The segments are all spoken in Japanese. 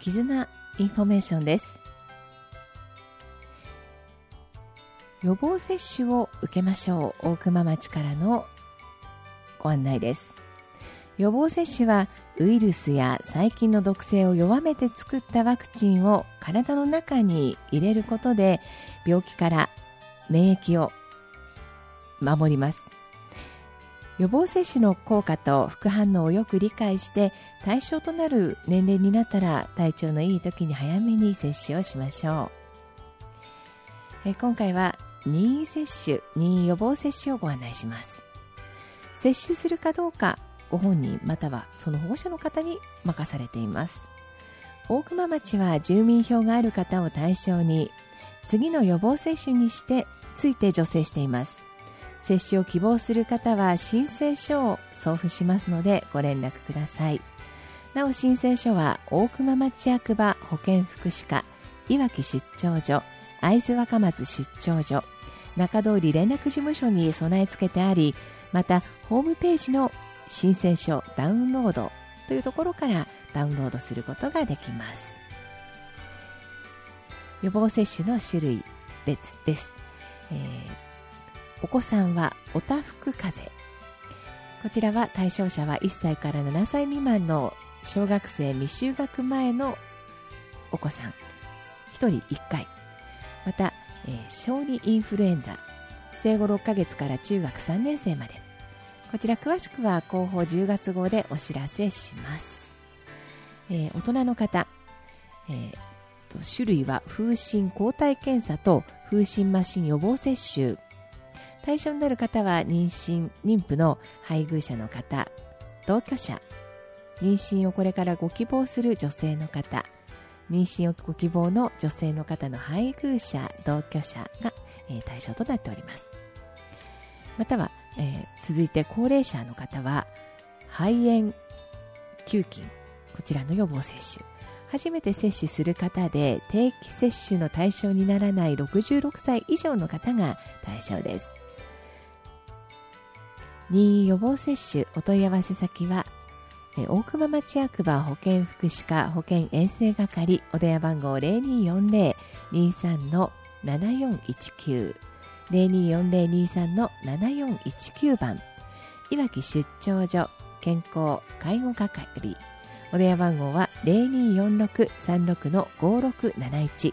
絆インフォメーションです。予防接種を受けましょう。大熊町からのご案内です。予防接種はウイルスや細菌の毒性を弱めて作ったワクチンを体の中に入れることで病気から免疫を守ります。予防接種の効果と副反応をよく理解して対象となる年齢になったら体調のいい時に早めに接種をしましょう。今回は任意接種、任意予防接種をご案内します。接種するかどうかご本人またはその保護者の方に任されています。大熊町は住民票がある方を対象に次の予防接種について助成しています。接種を希望する方は申請書を送付しますのでご連絡ください。なお申請書は大熊町役場保健福祉課いわき出張所、会津若松出張所、中通り連絡事務所に備え付けてあり、またホームページの申請書ダウンロードというところからダウンロードすることができます。予防接種の種類別です。お子さんはおたふく風邪、こちらは対象者は1歳から7歳未満の小学生未就学前のお子さん1人1回、また、小児インフルエンザ生後6ヶ月から中学3年生まで、こちら詳しくは広報10月号でお知らせします。大人の方、種類は風疹抗体検査と風疹麻疹予防接種、対象になる方は妊婦の配偶者の方、同居者、妊娠をこれからご希望する女性の方、妊娠をご希望の女性の方の配偶者、同居者が、対象となっております。または、続いて高齢者の方は肺炎球菌、こちらの予防接種、初めて接種する方で定期接種の対象にならない66歳以上の方が対象です。任意予防接種お問い合わせ先は大熊町役場保健福祉課保健衛生係、お電話番号 0240-23-7419 0240-23-7419 番、いわき出張所健康介護係、お電話番号は 024636-5671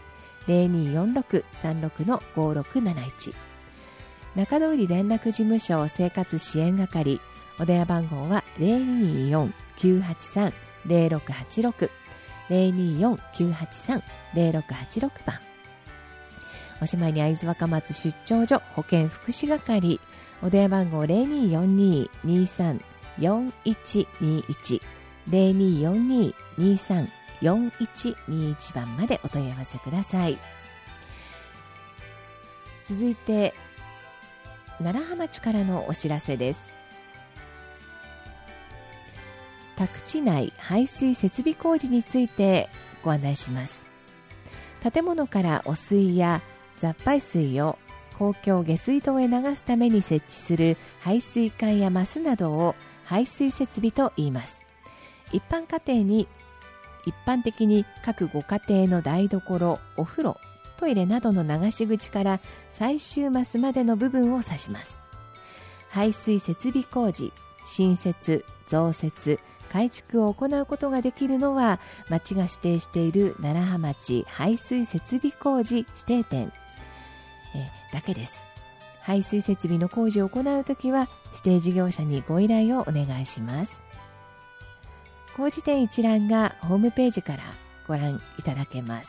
024636-5671、中通り連絡事務所生活支援係、お電話番号は 024-983-0686 024-983-0686 番、おしまいに会津若松出張所保健福祉係、お電話番号 0242-23-4121 0242-23-4121 番までお問い合わせください。続いて楢葉町からのお知らせです。宅地内排水設備工事についてご案内します。建物から汚水や雑排水を公共下水道へ流すために設置する排水管やマスなどを排水設備と言います。一般的に各ご家庭の台所、お風呂、トイレなどの流し口から最終マスまでの部分を指します。排水設備工事、新設、増設、改築を行うことができるのは町が指定している楢葉町排水設備工事指定店だけです。排水設備の工事を行うときは指定事業者にご依頼をお願いします。工事店一覧がホームページからご覧いただけます。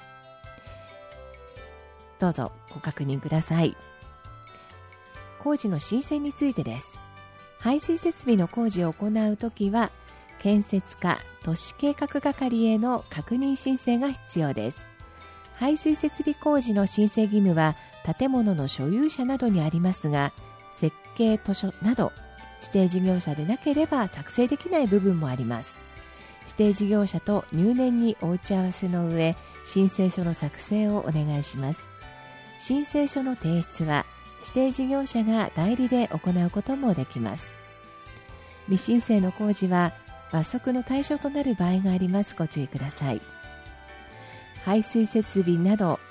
どうぞご確認ください。工事の申請についてです。排水設備の工事を行うときは建設課都市計画係への確認申請が必要です。排水設備工事の申請義務は建物の所有者などにありますが、設計図書など指定事業者でなければ作成できない部分もあります。指定事業者と入念にお打ち合わせの上、申請書の作成をお願いします。申請書の提出は指定事業者が代理で行うこともできます。未申請の工事は罰則の対象となる場合があります。ご注意ください。 排水設備など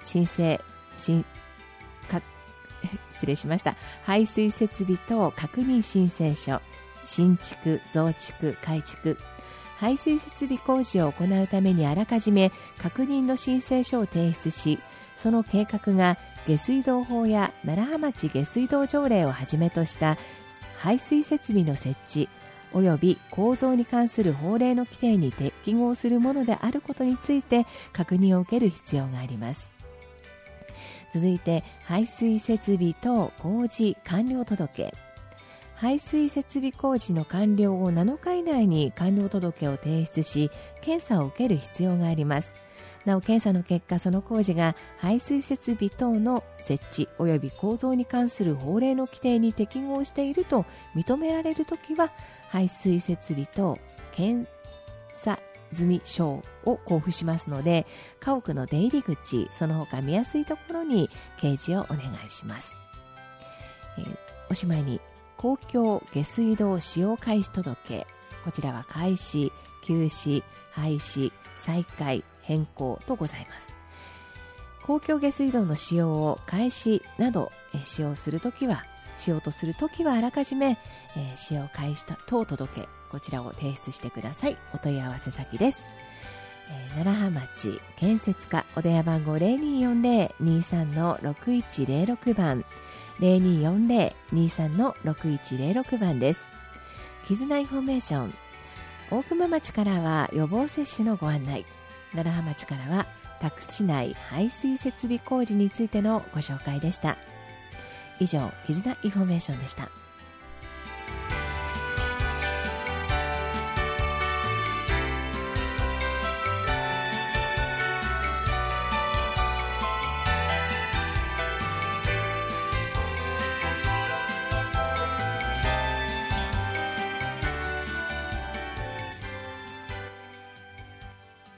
排水設備等確認申請書、新築、増築、改築、排水設備工事を行うためにあらかじめ確認の申請書を提出し、その計画が下水道法や楢葉町下水道条例をはじめとした排水設備の設置及び構造に関する法令の規定に適合するものであることについて確認を受ける必要があります。続いて、排水設備等工事完了届。排水設備工事の完了後7日以内に完了届を提出し、検査を受ける必要があります。なお、検査の結果、その工事が排水設備等の設置及び構造に関する法令の規定に適合していると認められるときは、排水設備等検査済証を交付しますので、家屋の出入り口、その他見やすいところに掲示をお願いします。おしまいに、公共下水道使用開始届。こちらは開始、休止、廃止、再開、変更とございます。公共下水道の使用を開始などしようとするときはあらかじめ使用開始等届、こちらを提出してください。お問い合わせ先です。楢葉町建設課、お電話番号 0240-23-6106 番 0240-23-6106 番です。絆インフォメーション。大熊町からは予防接種のご案内、楢葉町からは宅地内排水設備工事についてのご紹介でした。以上、絆インフォメーションでした。